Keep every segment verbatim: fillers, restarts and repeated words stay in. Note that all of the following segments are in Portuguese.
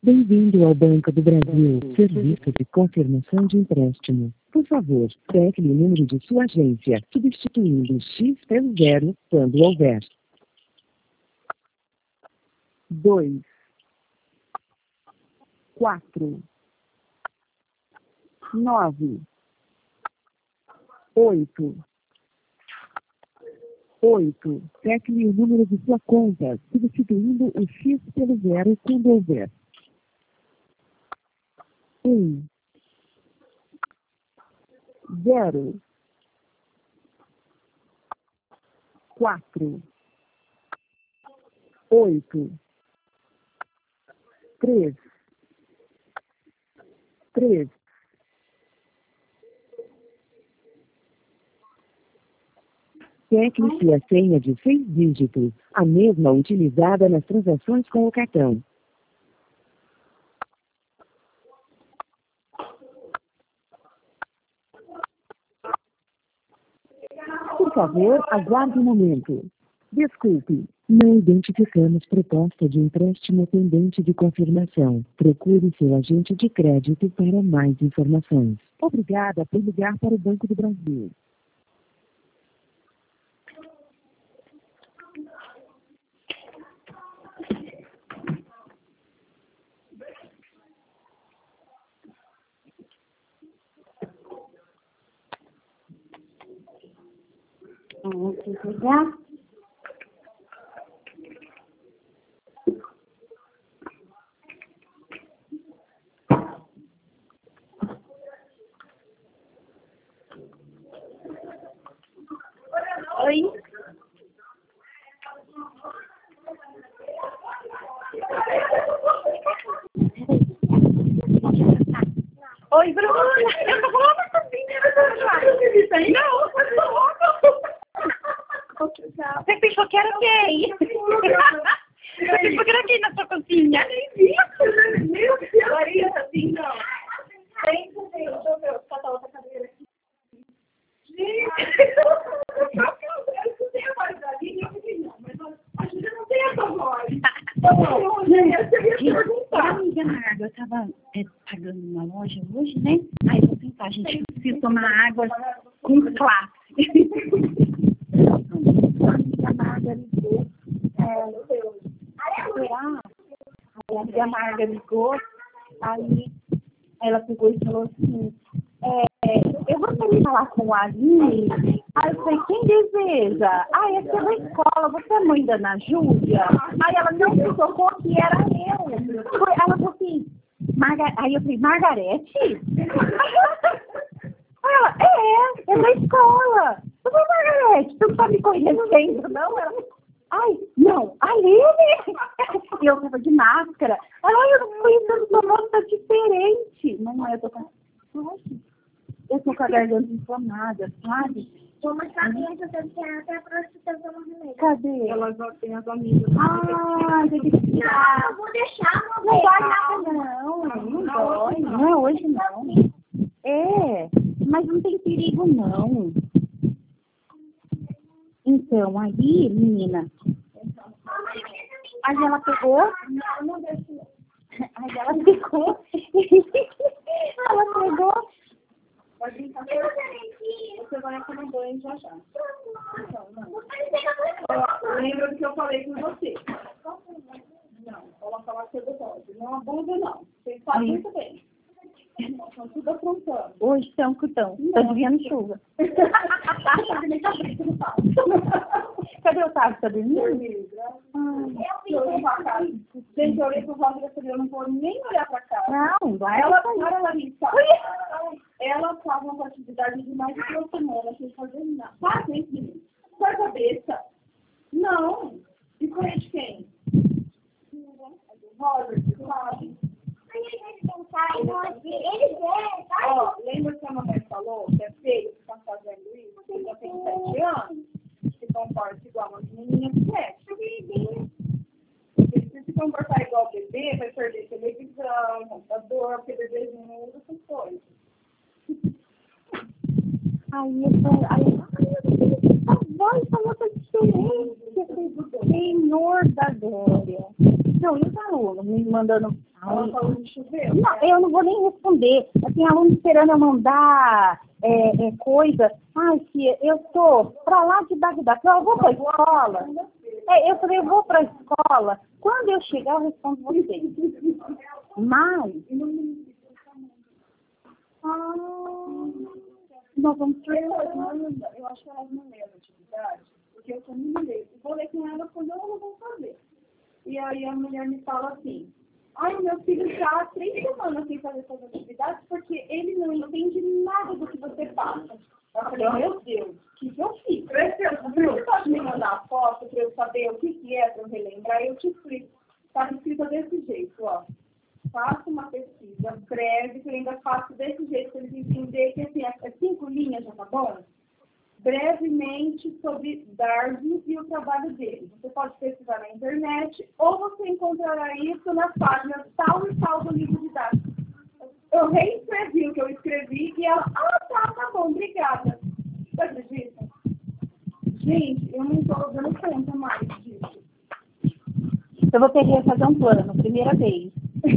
Bem-vindo ao Banco do Brasil, serviço de confirmação de empréstimo. Por favor, tecle o número de sua agência, substituindo o X pelo zero, quando houver. Dois, quatro, nove, oito, oito. Tecle o número de sua conta, substituindo o X pelo zero, quando houver. Um, zero, quatro, oito, três, três. Tecle-se a senha de seis dígitos, a mesma utilizada nas transações com o cartão. Por favor, aguarde um momento. Desculpe, não identificamos proposta de empréstimo pendente de confirmação. Procure seu agente de crédito para mais informações. Obrigada por ligar para o Banco do Brasil. Vamos ligar. Oi. Oi, Bruna. Eu tô falando assim, isso aí não. Você pensou que era quem? Você pensou que era quem na sua cozinha? Meu Deus, Maria, assim, não. Tem, tem, deixa eu ver, catar outra cadeira aqui. Gente, eu tenho a voz da Lívia, mas a gente não tem essa voz. Gente, a amiga Marga, eu tava é, pagando numa loja hoje, né? Aí eu vou pensar, gente, eu preciso tomar água com classe. A Marga ligou. É, será? A amiga Marga ligou, aí ela pegou e falou assim, é, eu vou ter que falar com a Aline. Aí eu falei, quem deseja? Ah, essa é da escola, você é mãe da Ana Júlia? Aí ela não se tocou que era eu. Foi, ela falou assim, Marga... aí eu falei, Margarete? Aí ela, é, é da escola. Eu falei, Margarete, você não tá me conhecendo, não? Ela, ai, não, a Aline. E eu tava de máscara. Ai, eu não conheço, sua voz tá diferente. Não, eu tô com... Eu tô com a garganta inflamada, sabe? Uma cabeça do teatro é pra você ter uma remédio. Cadê? Elas já têm as amigas. Ah, tem que tirar. Eu vou deixar uma Não vez. dói nada, não. Não dói. Não, hoje não. É, mas não tem perigo, não. Então, aí, menina, aí ela pegou. Não, não deixa. Aí ela pegou. Ela pegou. Pode brincar. Você vai tomar banho já já. Não, não. Ó, lembra do que eu falei com você. Não, coloca lá que eu pode. Não abusa, não. Você sabe muito bem. Estão tudo aprontando. Hoje estão que estão. Estão vendo chuva. Cadê o Otávio? Tá dormindo? Gente, eu olhei pro Rosa e eu não vou nem olhar pra cá. Não, vai. Ela, ela, ela me fala. Ela faz uma atividade de mais de duas semanas sem fazer nada. Faz isso, menino. Com a cabeça. Não. E conhece quem? Rosa, sabe? Ó, lembra que a mamãe falou que é feio que tá fazendo isso? Você já tem sete anos? Se comporta igual uma menininha de sete. Se se comportar igual bebê, vai perder televisão, computador, porque bebê não usa essas coisas. Aí eu falei, aí a voz falou que é diferente. Senhor da glória. Não, e os alunos me mandando... Ela falou de chover. Não, eu não vou nem responder. Tem aluno esperando eu mandar é, é, coisa. Ai, tia, eu tô pra lá de Bagdá. Eu vou pra escola. É, eu falei, eu vou pra escola. Quando eu chegar, eu respondo vocês. Mas... Ah, nós vamos ter... Eu acho que elas não leram a atividade, porque eu também não leio. Eu vou ler com elas quando elas não vão fazer. E aí a mulher me fala assim, ai, meu filho já há três semanas sem fazer essas atividades porque ele não entende nada do que você passa. Eu falei, meu Deus, o que, que eu fiz? Você pode me mandar a foto para eu saber o que, que é, para eu relembrar? Eu te explico. Está escrito desse jeito, ó. Faça uma pesquisa breve, que eu ainda faço desse jeito, para eles entenderem que assim, é cinco linhas, já tá bom? Brevemente sobre Darwin e o trabalho dele. Você pode pesquisar na internet ou você encontrará isso nas páginas tal e tal do livro de Darwin. Eu reescrevi o que eu escrevi e ela, ah, tá, tá bom, obrigada. Você acredita? Gente, eu não estou dando conta mais disso. Eu vou ter que fazer um plano, primeira vez.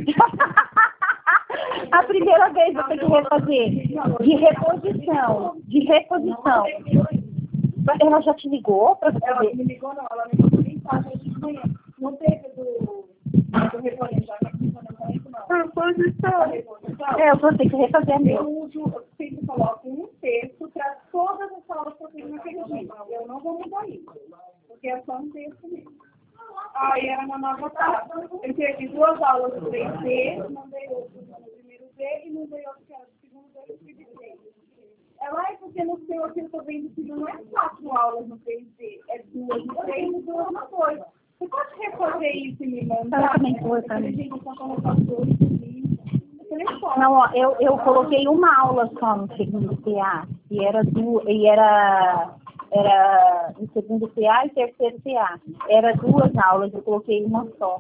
A primeira vez eu tenho que refazer. De reposição. De reposição. Ela já te ligou para você Ela ver? me ligou, não. Ela me mandou mensagem hoje de manhã. Não teve do, do replanejamento, não. Reposição. É, eu vou ter que refazer a minha. Eu uso, eu sempre coloco um texto para todas as aulas que eu tenho naquele dia. Eu não vou mudar isso, porque é só um texto mesmo. Aí era na nova tarde. Eu tive duas aulas do três D, mandei outro no primeiro D e mandei outro que era do segundo D e do três D. Ela é porque no seu aqui eu estou vendo que não é quatro aulas no três D, é duas no três e duas no dois. Você pode refazer isso e me mandar? Ela também foi pra mim. Gente, só colocar dois ali. Não, ó, eu, eu coloquei uma aula só no segundo P A. E era do, e era, era no segundo P A e terceiro P A. Era duas aulas, eu coloquei uma só.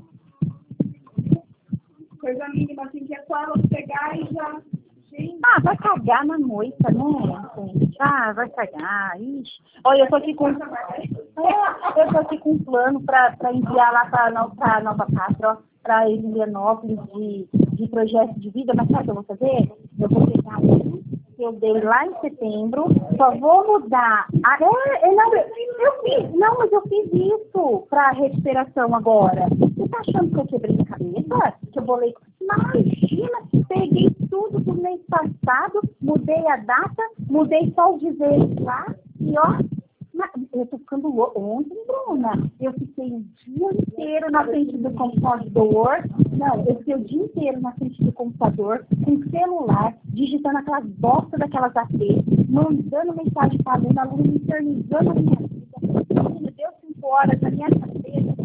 Coisa mínima, assim, que é só ela pegar e já... Gente. Ah, vai cagar na moita, né, gente? Ah, vai cagar, ixi. Olha, eu tô aqui com... É, eu tô aqui com um plano pra, pra enviar lá pra, pra Nova Pátria, ó, pra Emilianópolis de, de projeto de vida, mas sabe o que eu vou fazer? Eu vou pegar um que eu dei lá em setembro, só vou mudar. Ah, é, é, não, eu fiz, não, mas eu fiz isso pra recuperação agora. Você tá achando que eu quebrei a cabeça? Que eu bolei... Imagina, peguei tudo do mês passado, mudei a data, mudei só o dizer lá, e ó, eu tô ficando louca. Ontem, Bruna, eu fiquei o dia inteiro na frente do computador, não, eu fiquei o dia inteiro na frente do computador, com celular, digitando aquelas bosta daquelas A P, mandando mensagem para a aluna, a aluna me internizando a minha vida, me deu cinco horas na minha cabeça,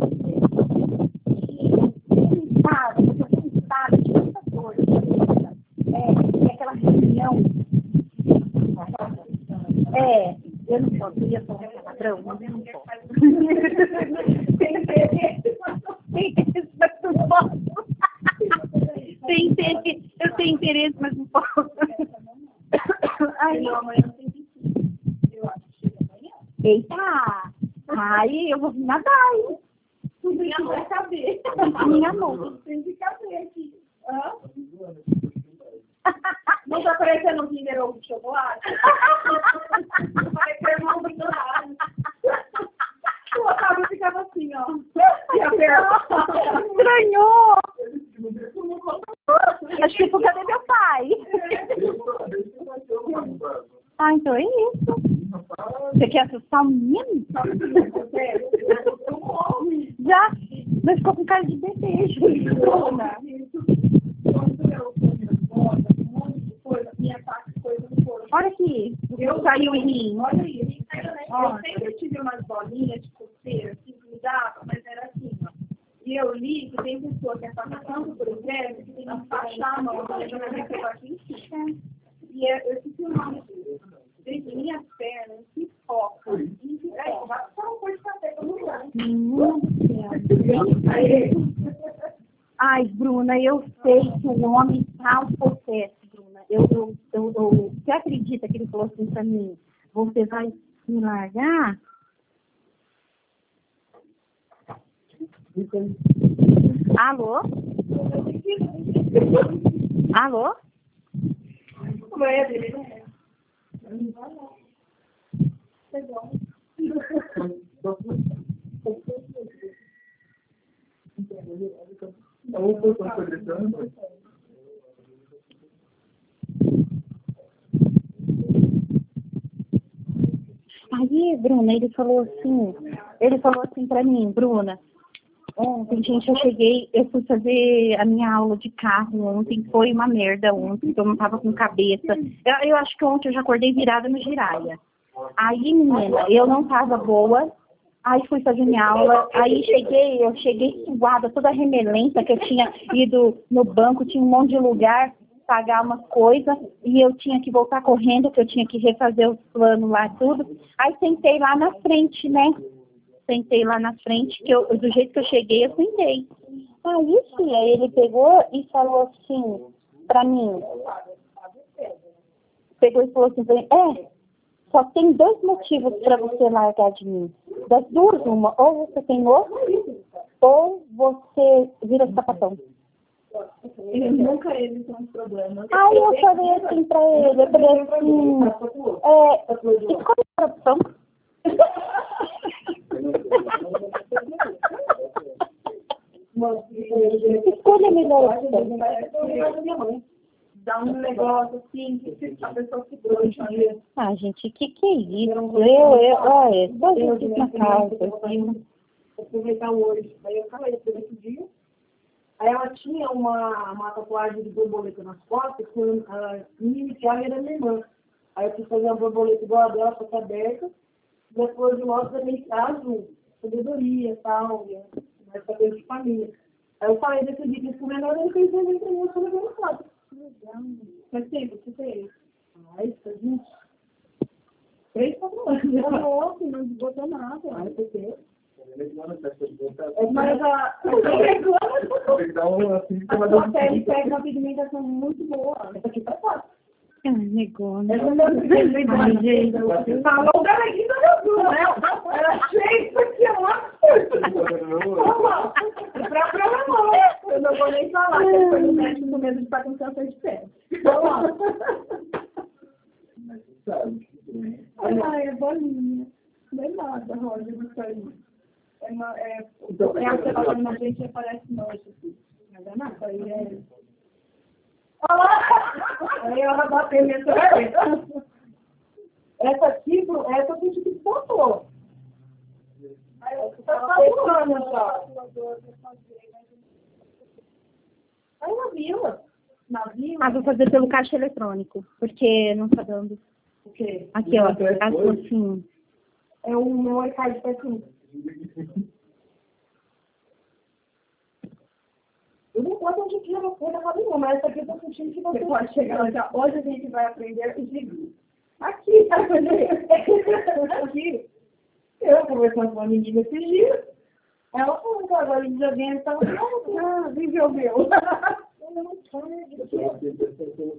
sabe? De muita dor, é, é aquela reunião. É, eu não posso, eu ia falar que é padrão, mas eu não posso. Tem interesse, mas não posso. Tem interesse, eu tenho interesse, mas não posso. Ai, não, amanhã não tem piscina. Eu acho que chega amanhã. Eita! Ai, eu vou vir nadar, hein? Minha mãe vai saber. Minha mãe. Tem que saber aqui. Hã? Não tá parecendo um Kinder Ovo de chocolate? Vai ter uma obrigada. O Otávio ficava assim, ó. E a perna. Estranhou. Acho que foi, cadê meu pai? Ah, então é isso. Você quer assustar o menino? Já, mas ficou com cara de bebê, Juliana. Olha aqui, eu saiu em mim. Olha aí, eu sempre tive umas bolinhas de coceira, assim, que me dava, mas era assim, ó. E eu li que tem pessoa que é passando por exemplo, que tem que baixar a mão, para eu receber aqui em cima. E eu esqueci o nome disso. Gente, minhas pernas se focam. É, vai só um pouco de café para mudar. Meu Deus. Ai, Bruna, eu sei que o homem está um processo, Bruna. Eu, eu, eu, eu, você acredita que ele falou assim para mim? Você vai me largar? Alô? Alô? Como é dele, né? Aí, Bruna, ele falou assim, ele falou assim pra mim, Bruna, ontem, gente, eu cheguei, eu fui fazer a minha aula de carro ontem, foi uma merda ontem, eu não tava com cabeça. Eu, eu acho que ontem eu já acordei virada no giraia. Aí, menina, eu não tava boa, aí fui fazer minha aula, aí cheguei, eu cheguei suada, toda remelenta, que eu tinha ido no banco, tinha um monte de lugar, pagar umas coisas, e eu tinha que voltar correndo, que eu tinha que refazer os planos lá, tudo. Aí sentei lá na frente, né? Sentei lá na frente, que eu, do jeito que eu cheguei, eu sentei. Aí sim, aí ele pegou e falou assim, pra mim, pegou e falou assim, pra mim, é, só tem dois motivos pra você largar de mim. Das duas, uma, ou você tem outro, ou você vira sapatão. Ele nunca evitou um problema. Aí eu falei assim pra ele, eu falei assim, é, escolhe a opção. Escolha a melhor opção. Dá um negócio assim, que a pessoa se doa. Ah, gente, que que é isso? Eu, eu, olha, só gente na casa, assim. Aproveitar hoje. Aí eu falei por esse dia. Aí ela tinha uma, uma tatuagem de borboleta nas costas, com a minha inicial era minha irmã. Aí eu fui fazer uma borboleta igual a dela, foto aberta. Depois de logo também azul, sabedoria e tal, mais cabelo de família. Aí eu falei desse vídeo com o menor, ele fez um pra mim, eu falei, vamos lá. Faz tempo, o que fez? Ai, tá gente. Três, quatro anos. Não, não botou nada. Ai, por quê? Mas a sua pele pega uma pigmentação muito boa. Essa aqui tá fácil. Ai, negócio. Ai, gente. Falou o galeguinho da minha dura, né? Eu achei isso aqui é uma coisa. Pra programar. Eu não vou nem falar, porque foi no médico com medo de estar com câncer de pele. Vamos lá. Ai, é bolinha. Não é nada, Roger, isso aí. É, uma, é, então, é a célula na gente aparece noite aqui. Mas é nada, aí é. Aí ela bateu minha cabeça. Essa aqui, essa a gente que botou. Você tá falando já. Aí na vila. Na vila. Ah, vou fazer pelo caixa eletrônico, porque não tá dando. O quê? Aqui, ó, assim. É o meu iCard tá aqui. Eu não posso onde que eu vou dar nenhuma, mas essa aqui eu tô sentindo que você pode chegar lá. Hoje a gente vai aprender o gigante. Aqui, tá aqui. Eu conversando com a menina esses dias. Ela falou que agora eles já vêm, então, ah, viveu meu.